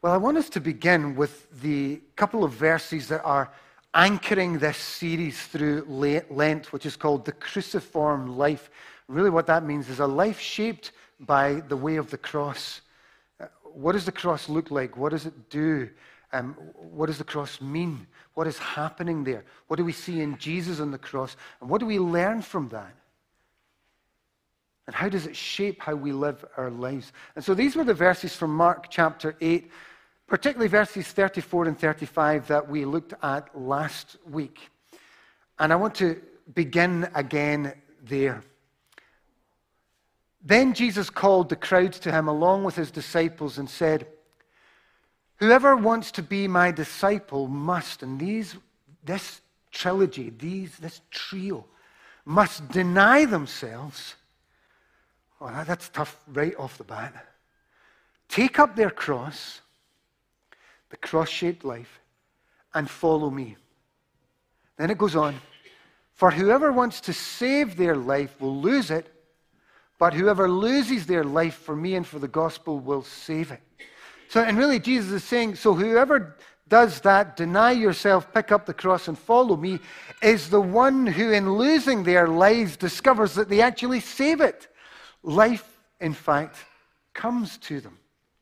Well, I want us to begin with the couple of verses that are anchoring this series through Lent, which is called the cruciform life. Really what that means is a life shaped by the way of the cross. What does the cross look like? What does it do? What does the cross mean? What is happening there? What do we see in Jesus on the cross? And what do we learn from that? And how does it shape how we live our lives? And so these were the verses from Mark chapter 8, particularly verses 34 and 35 that we looked at last week. And I want to begin again there. Then Jesus called the crowds to him along with his disciples and said, "Whoever wants to be my disciple must," and this trilogy, this trio, must deny themselves. Oh, that's tough right off the bat. Take up their cross, the cross-shaped life, and follow me. Then it goes on, "For whoever wants to save their life will lose it, but whoever loses their life for me and for the gospel will save it." So, and really Jesus is saying, so whoever does that, deny yourself, pick up the cross and follow me, is the one who in losing their lives discovers that they actually save it. Life, in fact, comes to them.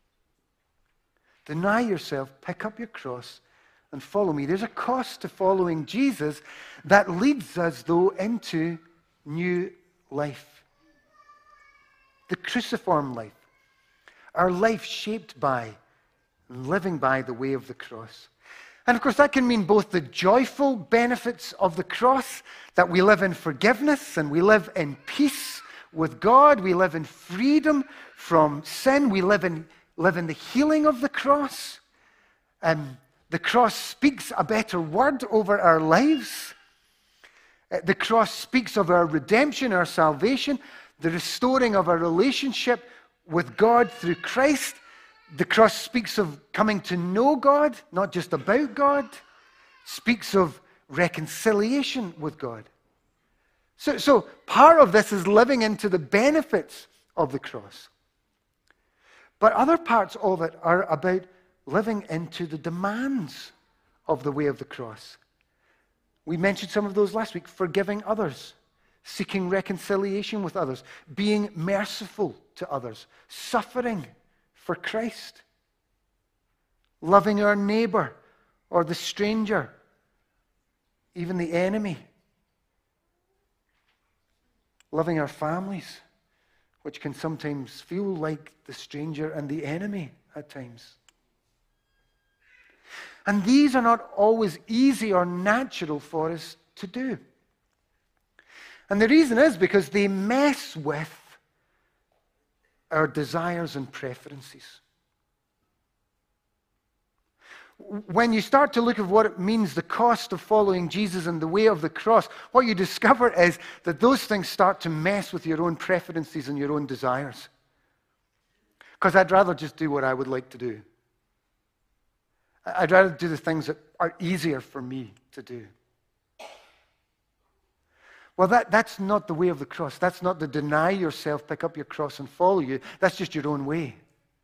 Deny yourself, pick up your cross, and follow me. There's a cost to following Jesus that leads us, though, into new life. The cruciform life. Our life shaped by and living by the way of the cross. And of course, that can mean both the joyful benefits of the cross, that we live in forgiveness and we live in peace with God, we live in freedom from sin, we live in the healing of the cross. The cross speaks a better word over our lives. The cross speaks of our redemption, our salvation, the restoring of our relationship with God through Christ. The cross speaks of coming to know God, not just about God. Speaks of reconciliation with God. So part of this is living into the benefits of the cross. But other parts of it are about living into the demands of the way of the cross. We mentioned some of those last week. Forgiving others, seeking reconciliation with others, being merciful to others, suffering for Christ, loving our neighbor or the stranger, even the enemy, loving our families, which can sometimes feel like the stranger and the enemy at times. And these are not always easy or natural for us to do. And the reason is because they mess with our desires and preferences. When you start to look at what it means, the cost of following Jesus and the way of the cross, what you discover is that those things start to mess with your own preferences and your own desires. Because I'd rather just do what I would like to do. I'd rather do the things that are easier for me to do. Well, that's not the way of the cross. That's not the deny yourself, pick up your cross and follow you. That's just your own way.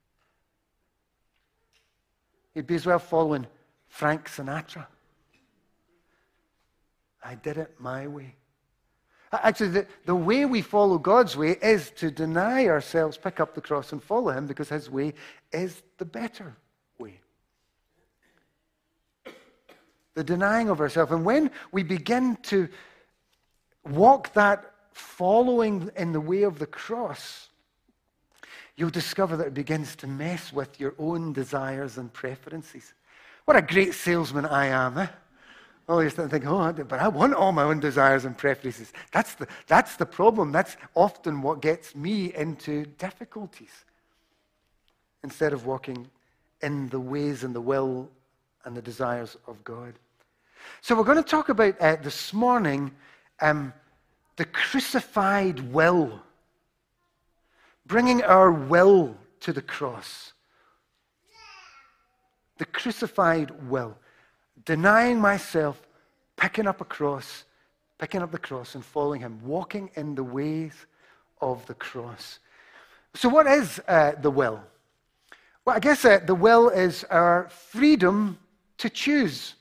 You'd be as well following Frank Sinatra. I did it my way. Actually, the way we follow God's way is to deny ourselves, pick up the cross and follow him, because his way is the better way. The denying of ourselves. And when we begin to walk that following in the way of the cross, you'll discover that it begins to mess with your own desires and preferences. What a great salesman I am, eh? Oh, you start thinking, but I want all my own desires and preferences. That's the problem. That's often what gets me into difficulties. Instead of walking in the ways and the will and the desires of God. So we're going to talk about this morning the crucified will. Bringing our will to the cross. The crucified will. Denying myself, picking up the cross and following him. Walking in the ways of the cross. So what is the will? Well, I guess the will is our freedom to choose.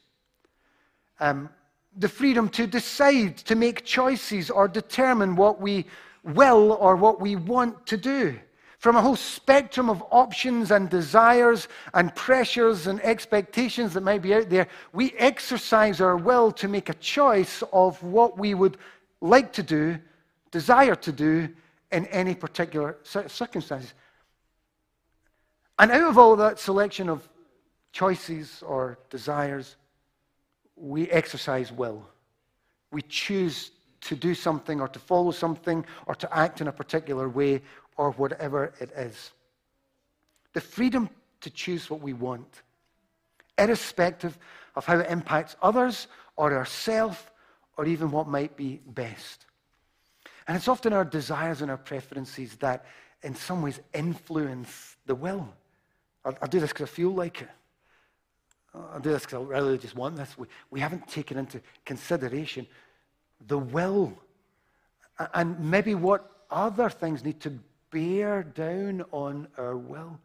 The freedom to decide, to make choices or determine what we will or what we want to do. From a whole spectrum of options and desires and pressures and expectations that might be out there, we exercise our will to make a choice of what we would like to do, desire to do in any particular circumstances. And out of all that selection of choices or desires, we exercise will. We choose to do something or to follow something or to act in a particular way or whatever it is. The freedom to choose what we want, irrespective of how it impacts others or ourselves or even what might be best. And it's often our desires and our preferences that in some ways influence the will. I'll do this because I feel like it. I'll do this because I really just want this. We haven't taken into consideration the will and maybe what other things need to bear down on our will.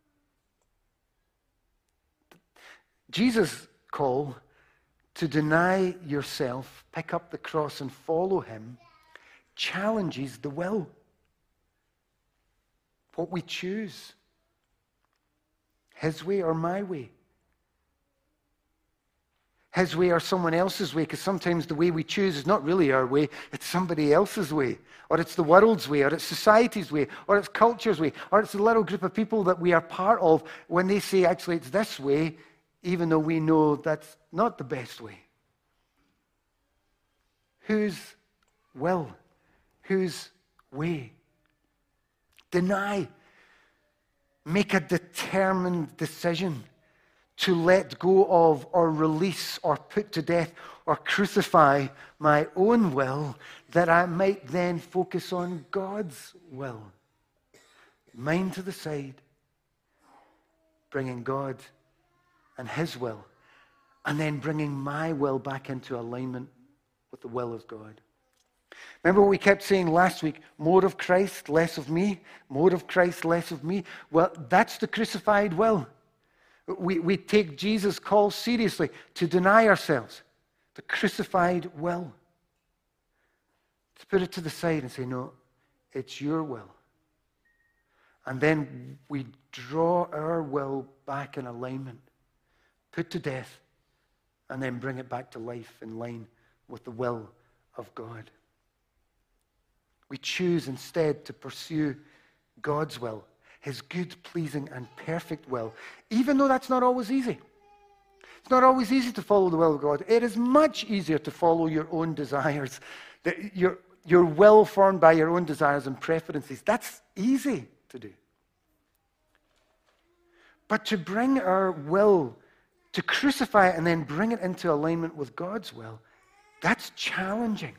Jesus' call to deny yourself, pick up the cross and follow him, challenges the will. What we choose. His way or my way. His way or someone else's way, because sometimes the way we choose is not really our way, it's somebody else's way, or it's the world's way, or it's society's way, or it's culture's way, or it's a little group of people that we are part of when they say, actually, it's this way, even though we know that's not the best way. Whose will? Whose way? Deny. Make a determined decision to let go of or release or put to death or crucify my own will that I might then focus on God's will. Mine to the side, bringing God and his will, and then bringing my will back into alignment with the will of God. Remember what we kept saying last week? More of Christ, less of me. More of Christ, less of me. Well, that's the crucified will. We take Jesus' call seriously to deny ourselves, the crucified will. To put it to the side and say, no, it's your will. And then we draw our will back in alignment, put to death, and then bring it back to life in line with the will of God. We choose instead to pursue God's will, his good, pleasing, and perfect will, even though that's not always easy. It's not always easy to follow the will of God. It is much easier to follow your own desires, your will formed by your own desires and preferences. That's easy to do. But to bring our will, to crucify it and then bring it into alignment with God's will, that's challenging.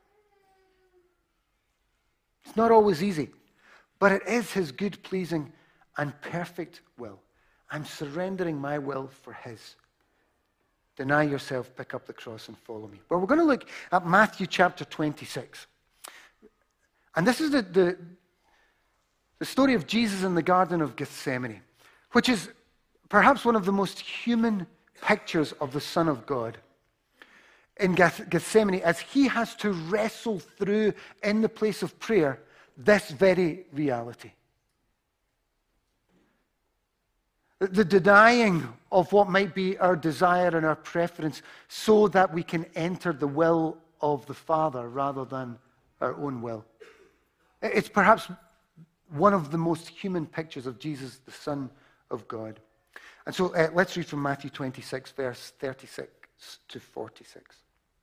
It's not always easy. But it is his good, pleasing, and perfect will. I'm surrendering my will for his. Deny yourself, pick up the cross, and follow me. But we're going to look at Matthew chapter 26. And this is the story of Jesus in the Garden of Gethsemane, which is perhaps one of the most human pictures of the Son of God. In Gethsemane, as he has to wrestle through in the place of prayer this very reality. The denying of what might be our desire and our preference so that we can enter the will of the Father rather than our own will. It's perhaps one of the most human pictures of Jesus, the Son of God. And so let's read from Matthew 26, verse 36 to 46.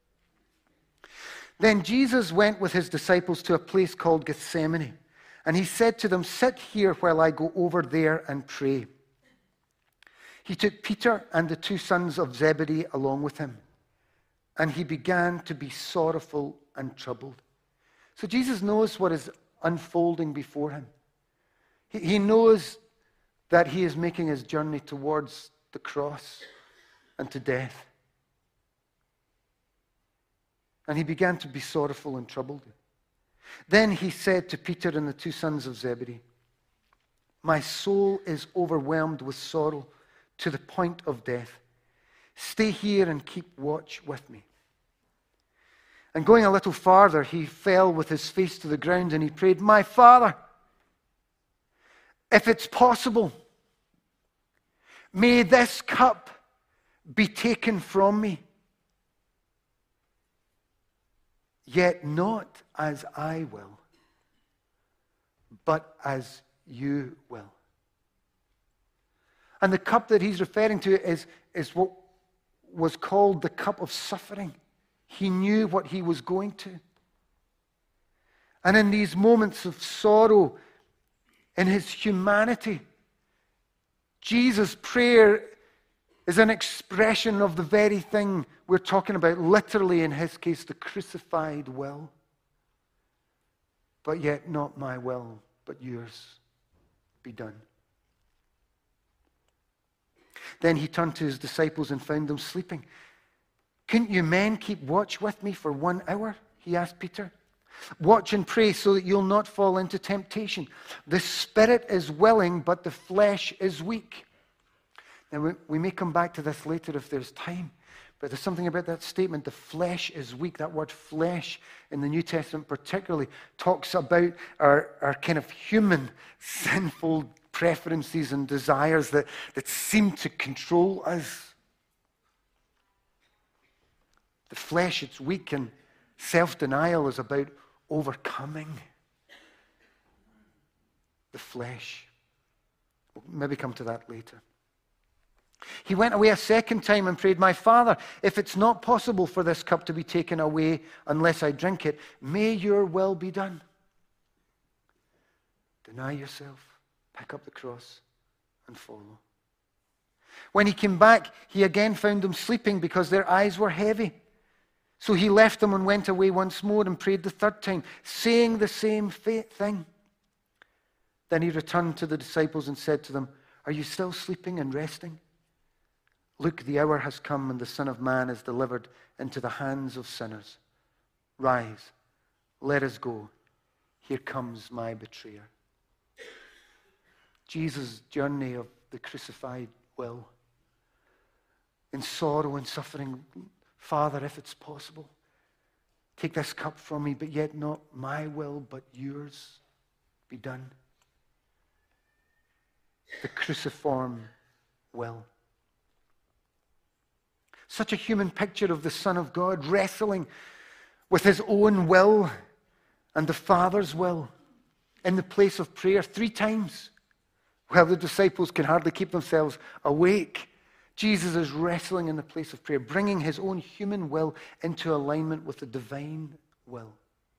Then Jesus went with his disciples to a place called Gethsemane, and he said to them, "Sit here while I go over there and pray." He took Peter and the two sons of Zebedee along with him, and he began to be sorrowful and troubled. So Jesus knows what is unfolding before him. He knows that he is making his journey towards the cross and to death. And he began to be sorrowful and troubled. Then he said to Peter and the two sons of Zebedee, My soul is overwhelmed with sorrow to the point of death. Stay here and keep watch with me." And going a little farther, he fell with his face to the ground and he prayed, "My Father, if it's possible, may this cup be taken from me. Yet not as I will, but as you will." And the cup that he's referring to is what was called the cup of suffering. He knew what he was going to. And in these moments of sorrow, in his humanity, Jesus' prayer is an expression of the very thing we're talking about, literally in his case, the crucified will. But yet not my will, but yours be done. Then he turned to his disciples and found them sleeping. "Couldn't you men keep watch with me for 1 hour?" he asked Peter. "Watch and pray so that you'll not fall into temptation. The spirit is willing, but the flesh is weak." Now, we may come back to this later if there's time, but there's something about that statement, the flesh is weak. That word flesh in the New Testament particularly talks about our kind of human, sinful preferences and desires that seem to control us. The flesh, it's weak, and self-denial is about overcoming the flesh. We'll maybe come to that later. He went away a second time and prayed, "My Father, if it's not possible for this cup to be taken away unless I drink it, may your will be done." Deny yourself, pick up the cross, and follow. When he came back, he again found them sleeping because their eyes were heavy. So he left them and went away once more and prayed the third time, saying the same thing. Then he returned to the disciples and said to them, "Are you still sleeping and resting? Look, the hour has come and the Son of Man is delivered into the hands of sinners. Rise, let us go. Here comes my betrayer." Jesus' journey of the crucified will. In sorrow and suffering, "Father, if it's possible, take this cup from me, but yet not my will, but yours be done." The cruciform will. Such a human picture of the Son of God wrestling with his own will and the Father's will in the place of prayer 3 times. While the disciples can hardly keep themselves awake, Jesus is wrestling in the place of prayer, bringing his own human will into alignment with the divine will.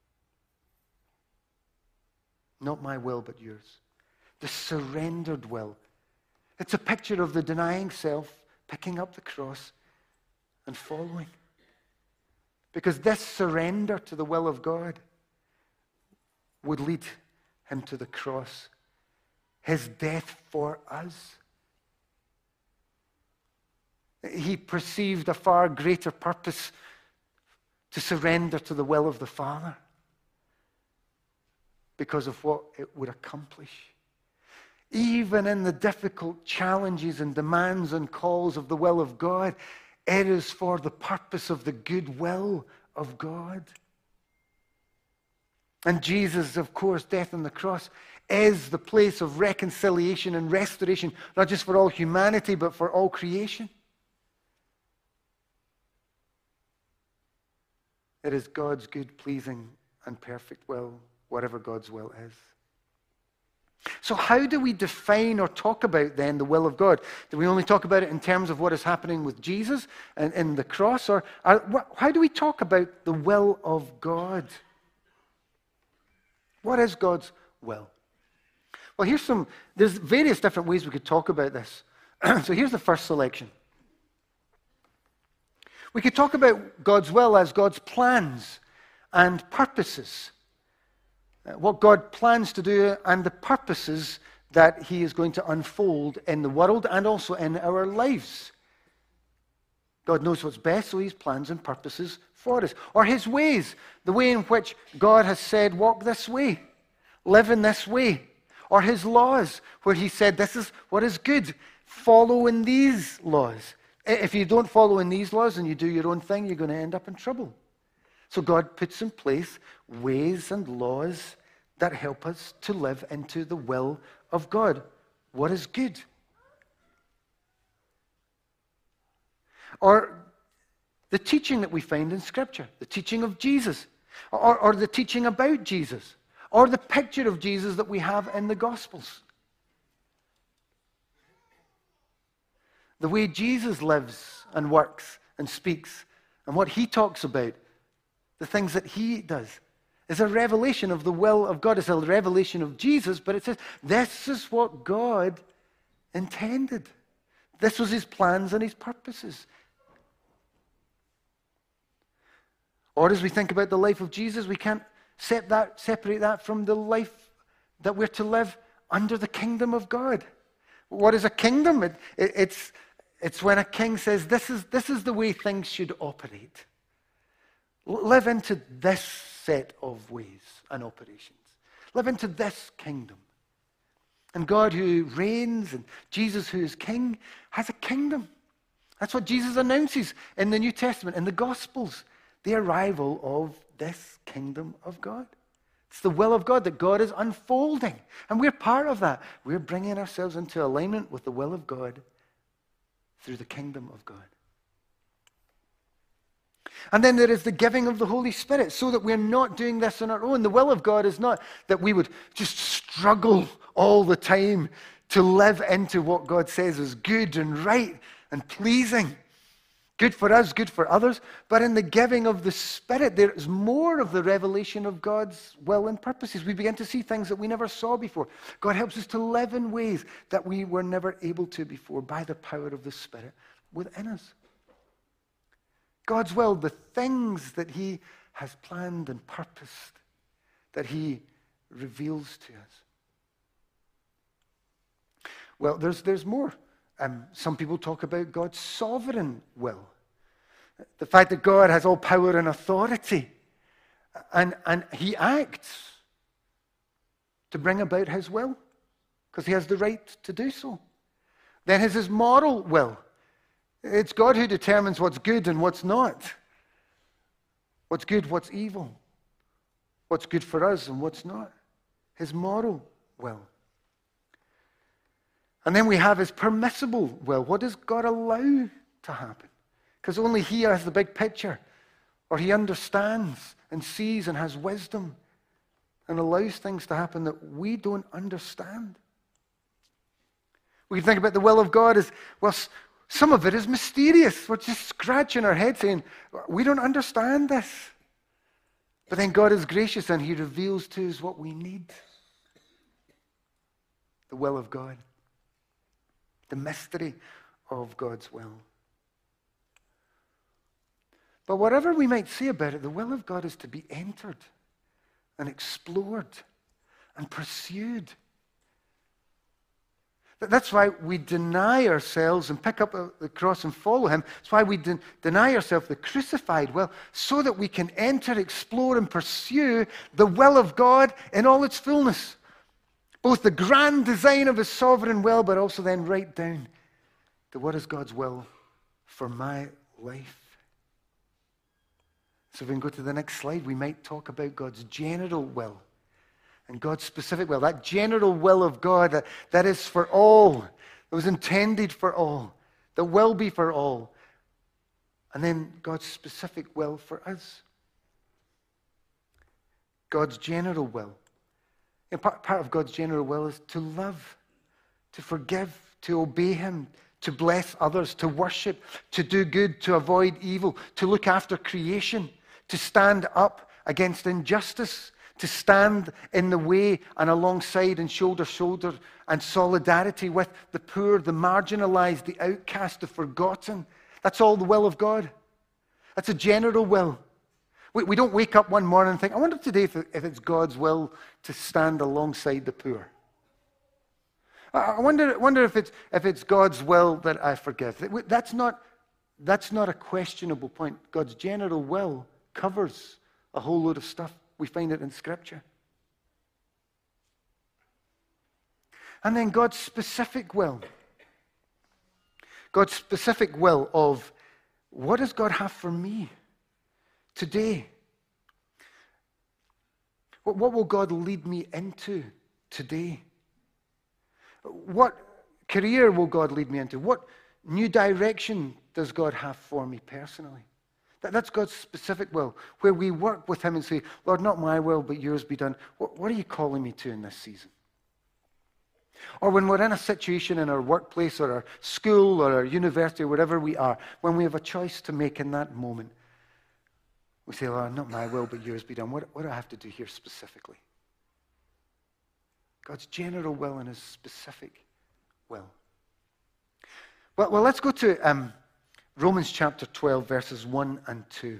Not my will, but yours. The surrendered will. It's a picture of the denying self, picking up the cross, and following. Because this surrender to the will of God would lead him to the cross, his death for us. He perceived a far greater purpose to surrender to the will of the Father because of what it would accomplish. Even in the difficult challenges and demands and calls of the will of God, it is for the purpose of the good will of God. And Jesus, of course, death on the cross is the place of reconciliation and restoration, not just for all humanity, but for all creation. It is God's good, pleasing, and perfect will, whatever God's will is. So how do we define or talk about then the will of God? Do we only talk about it in terms of what is happening with Jesus and in the cross? Or how do we talk about the will of God? What is God's will? Well, there's various different ways we could talk about this. So here's the first selection. We could talk about God's will as God's plans and purposes. What God plans to do and the purposes that he is going to unfold in the world and also in our lives. God knows what's best, so he has plans and purposes for us. Or his ways, the way in which God has said, walk this way, live in this way. Or his laws, where he said, this is what is good. Follow in these laws. If you don't follow in these laws and you do your own thing, you're going to end up in trouble. So God puts in place ways and laws that help us to live into the will of God. What is good? Or the teaching that we find in Scripture, the teaching of Jesus, or the teaching about Jesus, or the picture of Jesus that we have in the Gospels. The way Jesus lives and works and speaks, and what he talks about, the things that he does, is a revelation of the will of God. It's a revelation of Jesus, but it says, this is what God intended. This was his plans and his purposes. Or as we think about the life of Jesus, we can't separate that from the life that we're to live under the kingdom of God. What is a kingdom? It's when a king says, this is the way things should operate. Live into this set of ways and operations. Live into this kingdom. And God who reigns and Jesus who is king has a kingdom. That's what Jesus announces in the New Testament, in the Gospels. The arrival of this kingdom of God. It's the will of God that God is unfolding. And we're part of that. We're bringing ourselves into alignment with the will of God through the kingdom of God. And then there is the giving of the Holy Spirit, so that we're not doing this on our own. The will of God is not that we would just struggle all the time to live into what God says is good and right and pleasing. Good for us, good for others. But in the giving of the Spirit, there is more of the revelation of God's will and purposes. We begin to see things that we never saw before. God helps us to live in ways that we were never able to before by the power of the Spirit within us. God's will, the things that he has planned and purposed, that he reveals to us. Well, there's more. Some people talk about God's sovereign will. The fact that God has all power and authority, and he acts to bring about his will, because he has the right to do so. Then there's his moral will. It's God who determines what's good and what's not. What's good, what's evil. What's good for us and what's not. His moral will. And then we have his permissible will. What does God allow to happen? Because only he has the big picture. Or he understands and sees and has wisdom and allows things to happen that we don't understand. We think about the will of God as, well, some of it is mysterious. We're just scratching our head saying, we don't understand this. But then God is gracious and he reveals to us what we need. The will of God. The mystery of God's will. But whatever we might say about it, the will of God is to be entered and explored and pursued. That's why we deny ourselves and pick up the cross and follow him. That's why we deny ourselves the crucified will, so that we can enter, explore, and pursue the will of God in all its fullness. Both the grand design of his sovereign will, but also then right down to what is God's will for my life. So if we can go to the next slide, we might talk about God's general will and God's specific will. That general will of God that is for all, that was intended for all, that will be for all. And then God's specific will for us. God's general will. And part of God's general will is to love, to forgive, to obey him, to bless others, to worship, to do good, to avoid evil, to look after creation, to stand up against injustice, to stand in the way and alongside and shoulder to shoulder and solidarity with the poor, the marginalized, the outcast, the forgotten. That's all the will of God. That's a general will. We don't wake up one morning and think, I wonder today if it's God's will to stand alongside the poor. I wonder if it's God's will that I forgive. That's not a questionable point. God's general will covers a whole load of stuff. We find it in Scripture. And then God's specific will. God's specific will of what does God have for me today? What will God lead me into today? What career will God lead me into? What new direction does God have for me personally? That's God's specific will, where we work with him and say, Lord, not my will, but yours be done. What are you calling me to in this season? Or when we're in a situation in our workplace or our school or our university or wherever we are, when we have a choice to make in that moment, we say, Lord, not my will, but yours be done. What do I have to do here specifically? God's general will and his specific will. Well, let's go to Romans chapter 12, verses 1 and 2.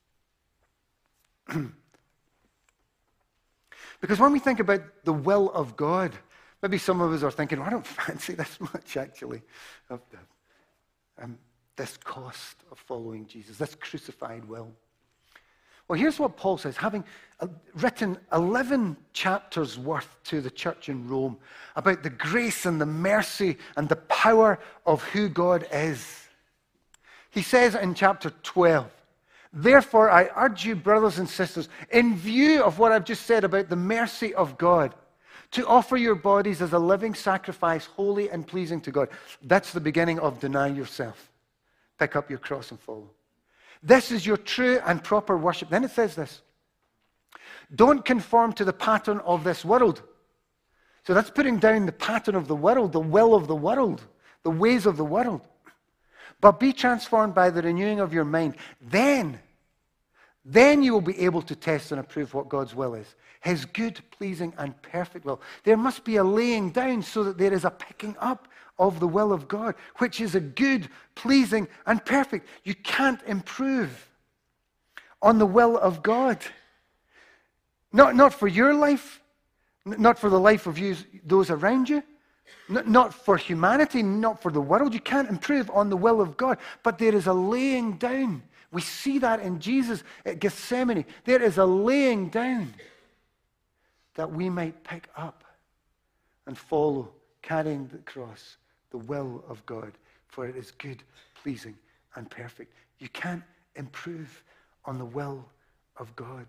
Because when we think about the will of God, maybe some of us are thinking, I don't fancy this much, actually, of this cost of following Jesus, this crucified will. Well, here's what Paul says, having written 11 chapters worth to the church in Rome about the grace and the mercy and the power of who God is. He says in chapter 12, therefore I urge you, brothers and sisters, in view of what I've just said about the mercy of God, to offer your bodies as a living sacrifice, holy and pleasing to God. That's the beginning of deny yourself. Pick up your cross and follow. This is your true and proper worship. Then it says this. Don't conform to the pattern of this world. So that's putting down the pattern of the world, the will of the world, the ways of the world. But be transformed by the renewing of your mind. Then you will be able to test and approve what God's will is. His good, pleasing, and perfect will. There must be a laying down so that there is a picking up of the will of God, which is a good, pleasing, and perfect. You can't improve on the will of God. Not for your life, not for the life of those around you, not for humanity, not for the world. You can't improve on the will of God. But there is a laying down. We see that in Jesus at Gethsemane. There is a laying down that we might pick up and follow, carrying the cross, the will of God, for it is good, pleasing, and perfect. You can't improve on the will of God.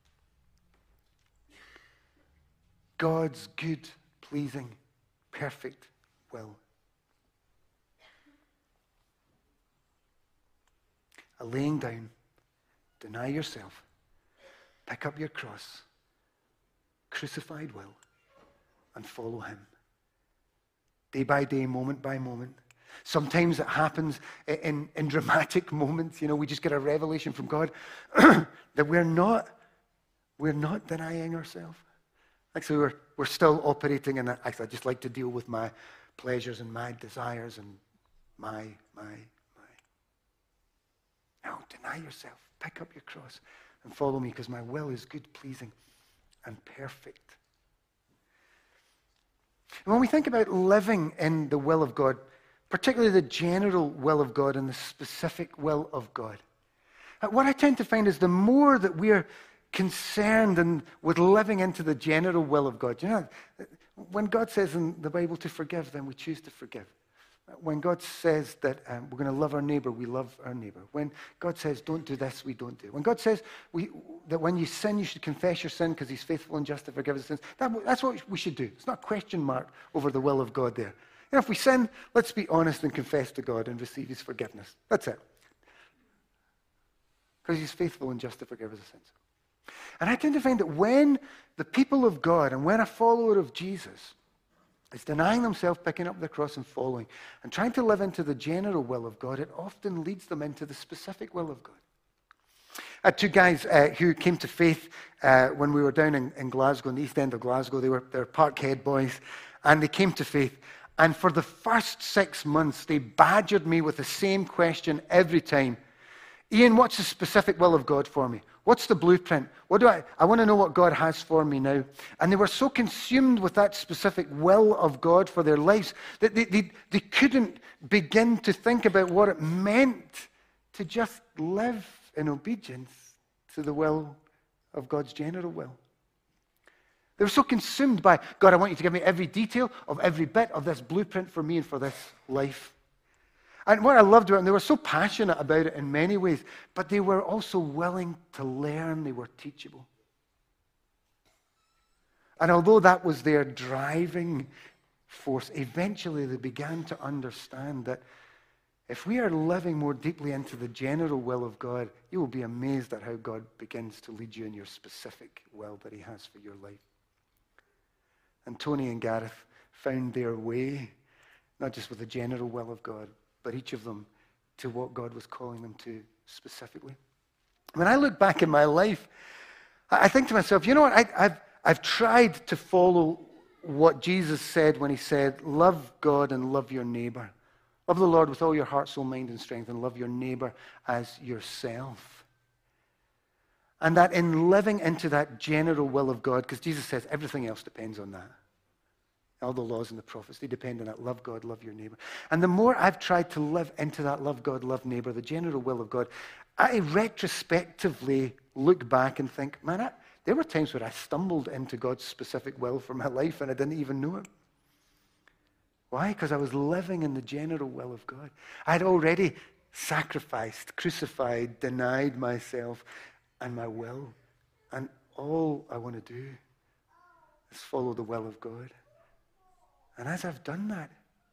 God's good, pleasing, perfect will. A laying down, deny yourself, pick up your cross, crucified will, and follow him. Day by day, moment by moment. Sometimes it happens in dramatic moments. We just get a revelation from God that we're not denying ourselves. Actually, we're still operating in that. Actually, I just like to deal with my pleasures and my desires and my. No, deny yourself. Pick up your cross and follow me, because my will is good, pleasing, and perfect. And when we think about living in the will of God, particularly the general will of God and the specific will of God, what I tend to find is the more that we're concerned with living into the general will of God. When God says in the Bible to forgive, then we choose to forgive. When God says that we're going to love our neighbor, we love our neighbor. When God says don't do this, we don't do it. When God says that when you sin, you should confess your sin because he's faithful and just to forgive us sins, that's what we should do. It's not a question mark over the will of God there. If we sin, let's be honest and confess to God and receive his forgiveness. That's it. Because he's faithful and just to forgive us sins. And I tend to find that when the people of God and when a follower of Jesus is denying themselves, picking up the cross and following, and trying to live into the general will of God, it often leads them into the specific will of God. I had two guys who came to faith when we were down in Glasgow, in the east end of Glasgow. They're Parkhead boys, and they came to faith. And for the first 6 months, they badgered me with the same question every time. Ian, what's the specific will of God for me? What's the blueprint? I want to know what God has for me now. And they were so consumed with that specific will of God for their lives that they couldn't begin to think about what it meant to just live in obedience to the will of God's general will. They were so consumed by, God, I want you to give me every detail of every bit of this blueprint for me and for this life. And what I loved about them, they were so passionate about it in many ways, but they were also willing to learn. They were teachable. And although that was their driving force, eventually they began to understand that if we are living more deeply into the general will of God, you will be amazed at how God begins to lead you in your specific will that he has for your life. And Tony and Gareth found their way, not just with the general will of God, but each of them to what God was calling them to specifically. When I look back in my life, I think to myself, you know what, I've tried to follow what Jesus said when he said, love God and love your neighbor. Love the Lord with all your heart, soul, mind, and strength, and love your neighbor as yourself. And that in living into that general will of God, because Jesus says everything else depends on that. All the laws and the prophets, they depend on that. Love God, love your neighbor. And the more I've tried to live into that love God, love neighbor, the general will of God, I retrospectively look back and think, man, there were times where I stumbled into God's specific will for my life and I didn't even know it. Why? Because I was living in the general will of God. I'd already sacrificed, crucified, denied myself and my will. And all I want to do is follow the will of God. And as I've done that,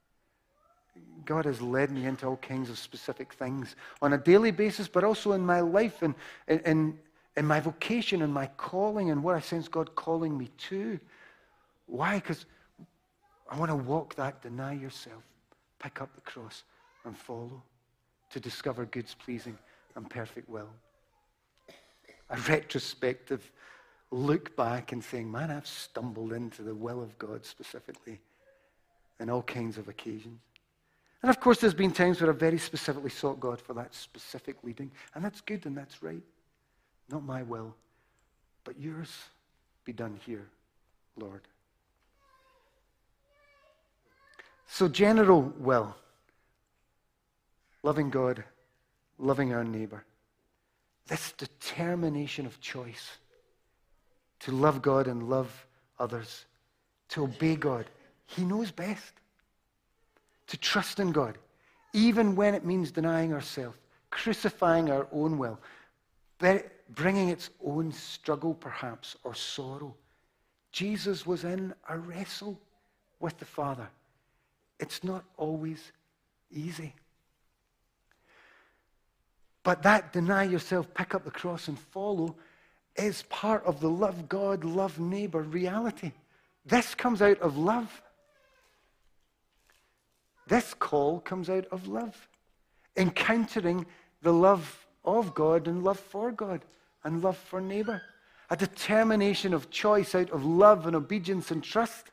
God has led me into all kinds of specific things on a daily basis, but also in my life and in my vocation and my calling and what I sense God calling me to. Why? Because I want to walk that, deny yourself, pick up the cross and follow to discover God's pleasing and perfect will. A retrospective look back and saying, man, I've stumbled into the will of God specifically in all kinds of occasions. And of course, there's been times where I've very specifically sought God for that specific leading, and that's good and that's right. Not my will, but yours be done here, Lord. So general will, loving God, loving our neighbor. This determination of choice to love God and love others, to obey God. He knows best. To trust in God, even when it means denying ourselves, crucifying our own will, bringing its own struggle perhaps or sorrow. Jesus was in a wrestle with the Father. It's not always easy. But that deny yourself, pick up the cross and follow is part of the love God, love neighbor reality. This comes out of love. This call comes out of love. Encountering the love of God and love for God and love for neighbor. A determination of choice out of love and obedience and trust.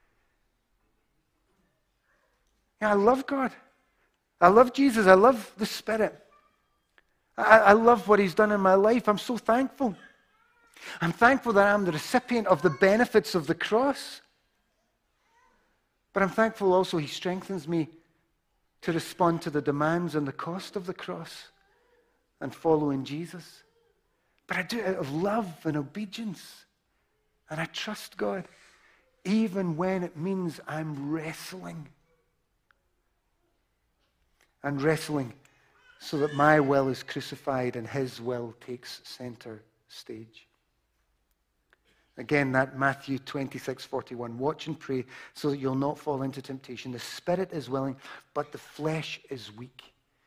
Yeah, I love God. I love Jesus. I love the Spirit. I love what he's done in my life. I'm so thankful. I'm thankful that I'm the recipient of the benefits of the cross. But I'm thankful also he strengthens me to respond to the demands and the cost of the cross and following Jesus. But I do it out of love and obedience. And I trust God, even when it means I'm wrestling. And wrestling so that my will is crucified and his will takes center stage. Again, that Matthew 26:41. Watch and pray so that you'll not fall into temptation. The spirit is willing, but the flesh is weak.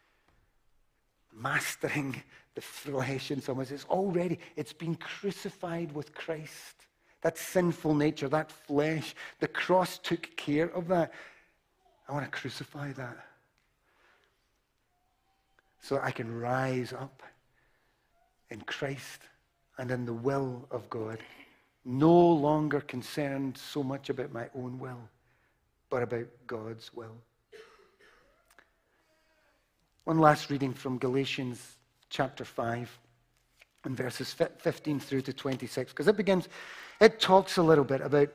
Mastering the flesh in some ways. It's been crucified with Christ. That sinful nature, that flesh. The cross took care of that. I want to crucify that. So I can rise up in Christ and in the will of God. No longer concerned so much about my own will, but about God's will. One last reading from Galatians chapter 5 and verses 15 through to 26, because it talks a little bit about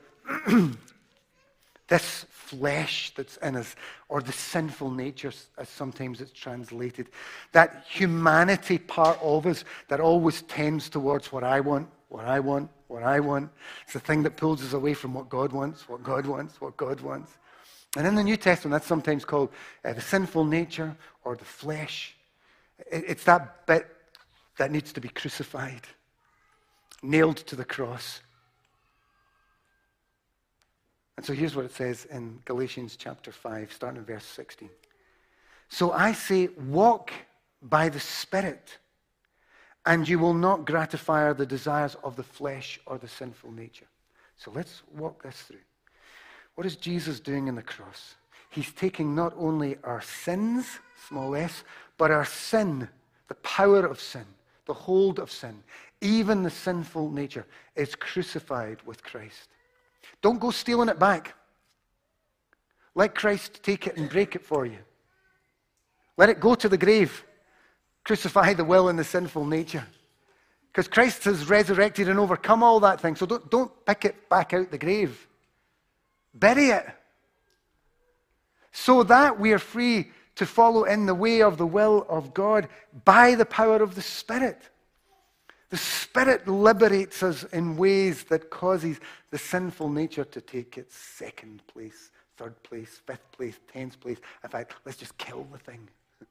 this flesh that's in us, or the sinful nature, as sometimes it's translated. That humanity part of us that always tends towards what I want, what I want. It's the thing that pulls us away from what God wants, what God wants, what God wants. And in the New Testament, that's sometimes called the sinful nature or the flesh. It's that bit that needs to be crucified, nailed to the cross. And so here's what it says in Galatians chapter 5, starting in verse 16. So I say, walk by the Spirit, and you will not gratify the desires of the flesh or the sinful nature. So let's walk this through. What is Jesus doing in the cross? He's taking not only our sins, small s, but our sin, the power of sin, the hold of sin, even the sinful nature, is crucified with Christ. Don't go stealing it back. Let Christ take it and break it for you. Let it go to the grave. Crucify the will and the sinful nature. Because Christ has resurrected and overcome all that thing. So don't pick it back out the grave. Bury it. So that we are free to follow in the way of the will of God by the power of the Spirit. The Spirit liberates us in ways that causes the sinful nature to take its second place, third place, fifth place, 10th place. In fact, let's just kill the thing.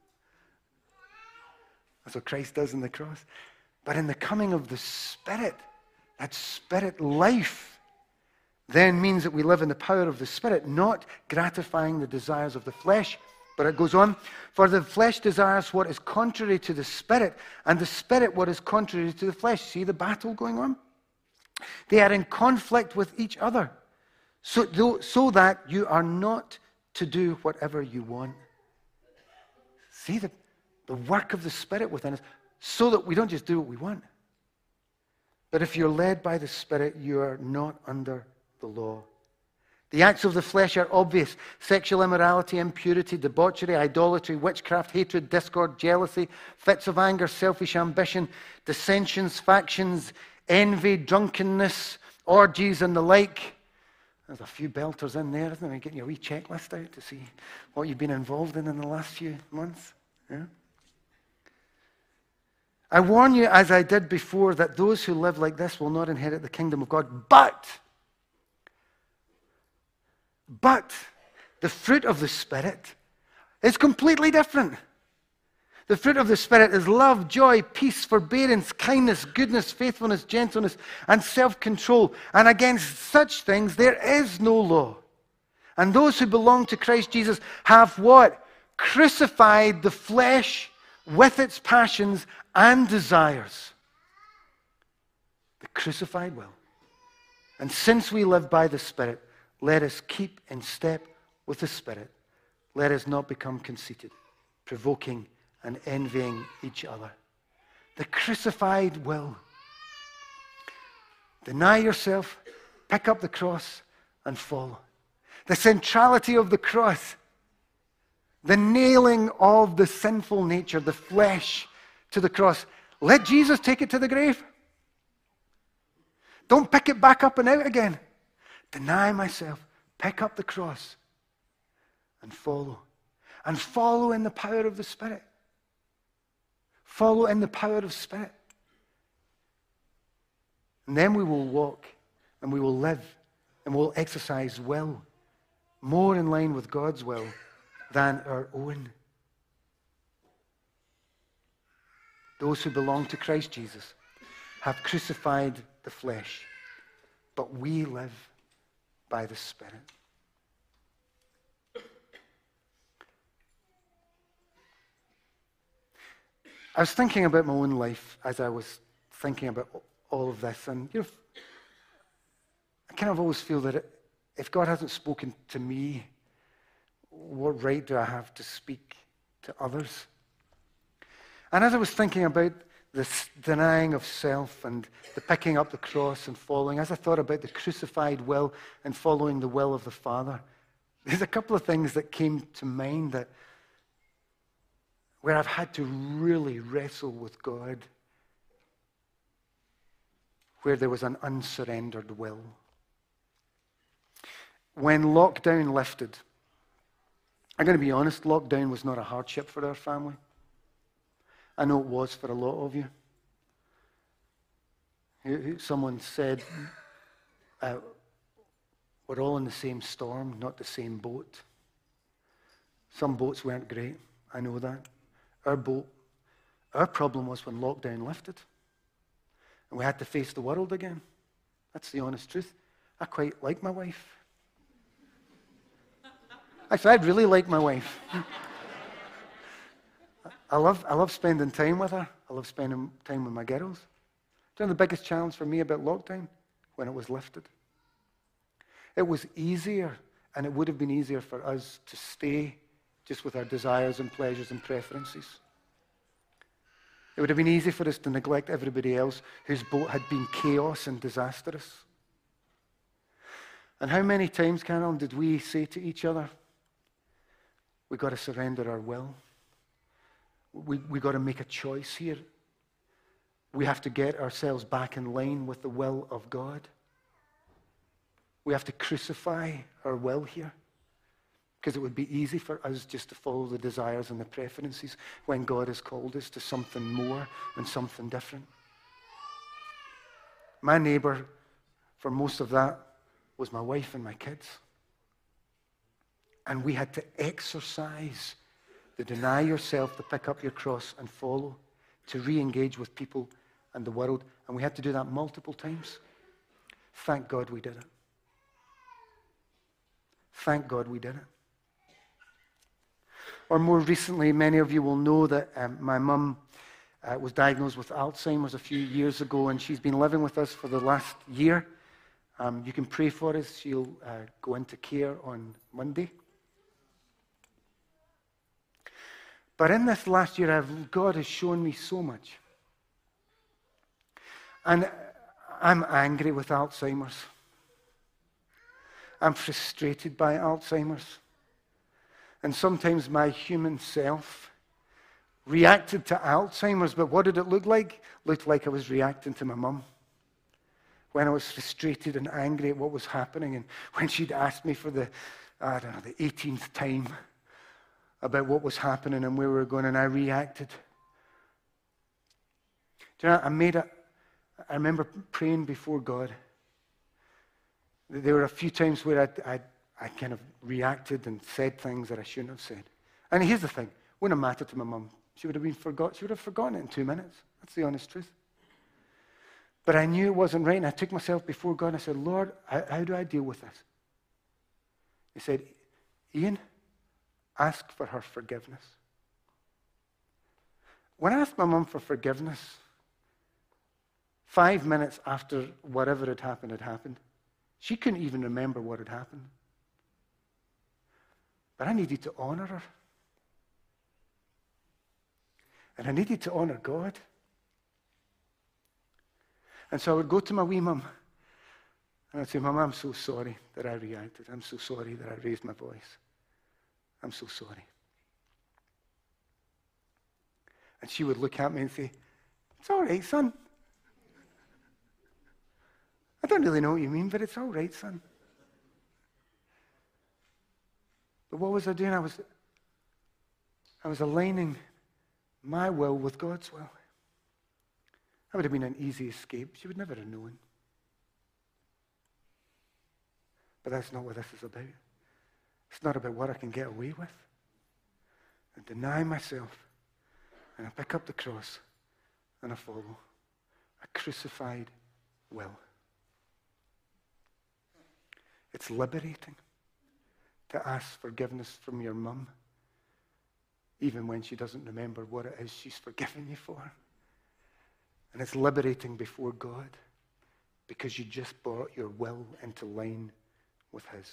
That's what Christ does in the cross. But in the coming of the Spirit, that Spirit life then means that we live in the power of the Spirit, not gratifying the desires of the flesh. But it goes on, for the flesh desires what is contrary to the Spirit, and the Spirit what is contrary to the flesh. See the battle going on? They are in conflict with each other, so that you are not to do whatever you want. See the work of the Spirit within us, so that we don't just do what we want. But if you're led by the Spirit, you are not under the law. The acts of the flesh are obvious: sexual immorality, impurity, debauchery, idolatry, witchcraft, hatred, discord, jealousy, fits of anger, selfish ambition, dissensions, factions, envy, drunkenness, orgies, and the like. There's a few belters in there, isn't there? You're getting your wee checklist out to see what you've been involved in the last few months. Yeah? I warn you, as I did before, that those who live like this will not inherit the kingdom of God. But the fruit of the Spirit is completely different. The fruit of the Spirit is love, joy, peace, forbearance, kindness, goodness, faithfulness, gentleness, and self-control. And against such things there is no law. And those who belong to Christ Jesus have what? Crucified the flesh with its passions and desires. The crucified will. And since we live by the Spirit, let us keep in step with the Spirit. Let us not become conceited, provoking and envying each other. The crucified will. Deny yourself, pick up the cross, and follow. The centrality of the cross. The nailing of the sinful nature, the flesh, to the cross. Let Jesus take it to the grave. Don't pick it back up and out again. Deny myself, pick up the cross, and follow. And follow in the power of the Spirit. Follow in the power of Spirit. And then we will walk, and we will live, and we'll exercise will, more in line with God's will than our own. Those who belong to Christ Jesus have crucified the flesh, but we live by the Spirit. I was thinking about my own life as I was thinking about all of this, and I kind of always feel that if God hasn't spoken to me, what right do I have to speak to others? And as I was thinking about this denying of self and the picking up the cross and following, as I thought about the crucified will and following the will of the Father, there's a couple of things that came to mind where I've had to really wrestle with God, where there was an unsurrendered will. When lockdown lifted, I'm going to be honest, lockdown was not a hardship for our family. I know it was for a lot of you. Someone said, we're all in the same storm, not the same boat. Some boats weren't great. I know that. Our problem was when lockdown lifted and we had to face the world again. That's the honest truth. I quite like my wife. Actually, I really like my wife. I love spending time with her. I love spending time with my girls. Do you know the biggest challenge for me about lockdown? When it was lifted. It was easier, and it would have been easier for us to stay just with our desires and pleasures and preferences. It would have been easy for us to neglect everybody else whose boat had been chaos and disastrous. And how many times, Carol, did we say to each other, we've got to surrender our will. We've got to make a choice here. We have to get ourselves back in line with the will of God. We have to crucify our will here. Because it would be easy for us just to follow the desires and the preferences when God has called us to something more and something different. My neighbor, for most of that, was my wife and my kids. And we had to exercise the deny yourself, to pick up your cross and follow, to re-engage with people and the world. And we had to do that multiple times. Thank God we did it. Thank God we did it. Or more recently, many of you will know that my mum was diagnosed with Alzheimer's a few years ago, and she's been living with us for the last year. You can pray for us. She'll go into care on Monday. But in this last year, God has shown me so much. And I'm angry with Alzheimer's. I'm frustrated by Alzheimer's. And sometimes my human self reacted to Alzheimer's, but what did it look like? It looked like I was reacting to my mum. When I was frustrated and angry at what was happening, and when she'd asked me for the 18th time about what was happening and where we were going, and I reacted. Do you know, I remember praying before God. There were a few times where I kind of reacted and said things that I shouldn't have said. And here's the thing. It wouldn't have mattered to my mum. She would have forgotten it in 2 minutes. That's the honest truth. But I knew it wasn't right, and I took myself before God and I said, Lord, how do I deal with this? He said, Ian, ask for her forgiveness. When I asked my mum for forgiveness, 5 minutes after whatever had happened, she couldn't even remember what had happened. But I needed to honor her. And I needed to honor God. And so I would go to my wee mum, and I'd say, Mum, I'm so sorry that I reacted. I'm so sorry that I raised my voice. I'm so sorry. And she would look at me and say, it's all right, son. I don't really know what you mean, but it's all right, son. But what was I doing? I was aligning my will with God's will. That would have been an easy escape. She would never have known. But that's not what this is about. It's not about what I can get away with. I deny myself, and I pick up the cross, and I follow a crucified will. It's liberating to ask forgiveness from your mum, even when she doesn't remember what it is she's forgiven you for. And it's liberating before God because you just brought your will into line with His.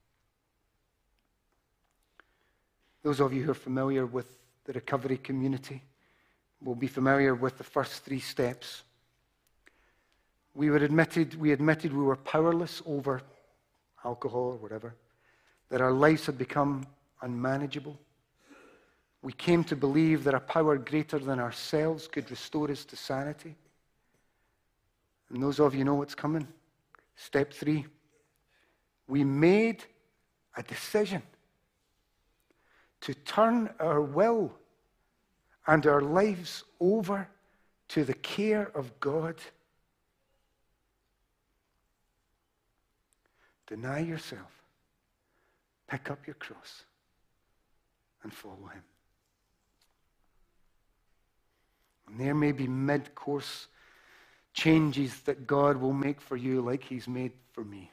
Those of you who are familiar with the recovery community will be familiar with the first 3 steps. We admitted we were powerless over alcohol or whatever, that our lives had become unmanageable. We came to believe that a power greater than ourselves could restore us to sanity. And those of you know what's coming. Step 3. We made a decision to turn our will and our lives over to the care of God Deny yourself. Pick up your cross and follow him. And there may be mid-course changes that God will make for you like he's made for me,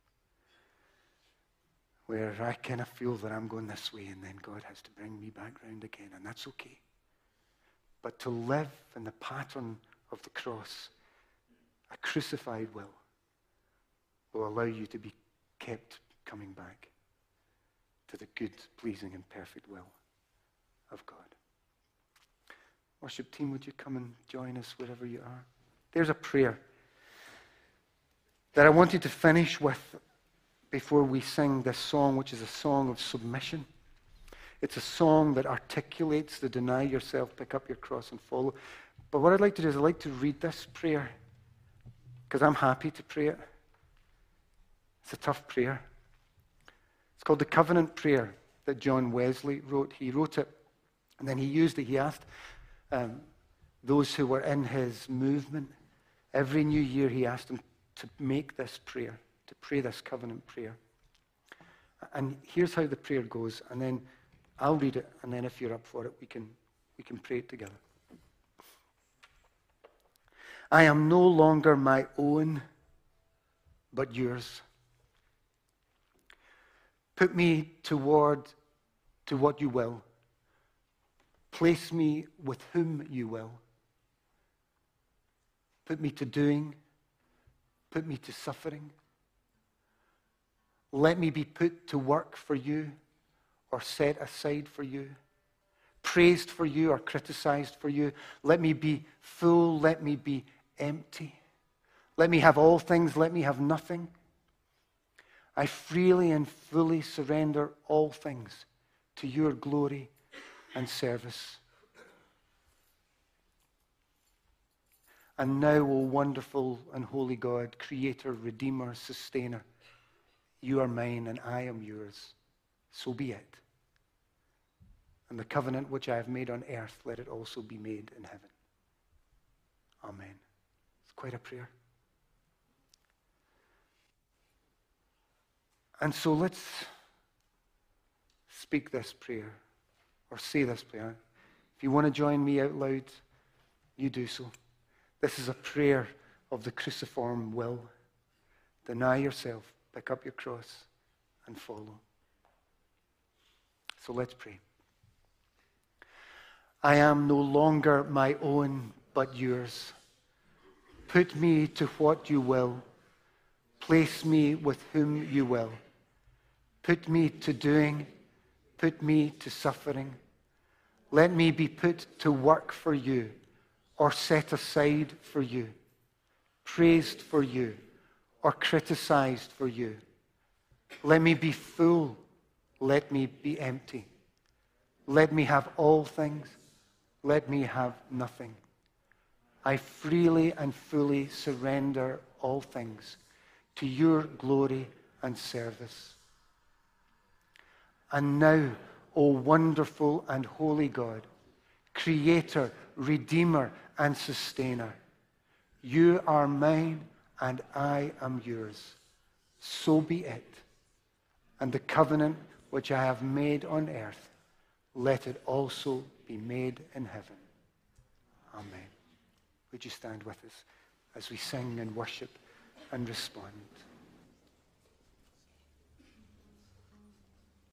where I kind of feel that I'm going this way and then God has to bring me back round again, and that's okay. But to live in the pattern of the cross, a crucified will allow you to be kept coming back to the good, pleasing, and perfect will of God. Worship team, would you come and join us wherever you are? There's a prayer that I wanted to finish with before we sing this song, which is a song of submission. It's a song that articulates the deny yourself, pick up your cross and follow. But what I'd like to do is I'd like to read this prayer because I'm happy to pray it. It's a tough prayer. It's called the Covenant Prayer that John Wesley wrote. He wrote it and then he used it. He asked those who were in his movement, every new year he asked them to make this prayer, to pray this covenant prayer. And here's how the prayer goes, and then I'll read it, and then if you're up for it, we can pray it together. I am no longer my own, but yours. Put me to what you will. Place me with whom you will. Put me to doing. Put me to suffering. Let me be put to work for you or set aside for you. Praised for you or criticized for you. Let me be full. Let me be empty. Let me have all things. Let me have nothing. I freely and fully surrender all things to your glory and service. And now, O wonderful and holy God, Creator, Redeemer, Sustainer, you are mine and I am yours. So be it. And the covenant which I have made on earth, let it also be made in heaven. Amen. It's quite a prayer. And so let's speak this prayer or say this prayer. If you want to join me out loud, you do so. This is a prayer of the cruciform will. Deny yourself, pick up your cross, and follow. So let's pray. I am no longer my own, but yours. Put me to what you will. Place me with whom you will. Put me to doing. Put me to suffering. Let me be put to work for you or set aside for you, praised for you or criticized for you. Let me be full. Let me be empty. Let me have all things. Let me have nothing. I freely and fully surrender all things to your glory and service. And now, O wonderful and holy God, Creator, Redeemer, and Sustainer, you are mine and I am yours. So be it. And the covenant which I have made on earth, let it also be made in heaven. Amen. Would you stand with us as we sing and worship and respond?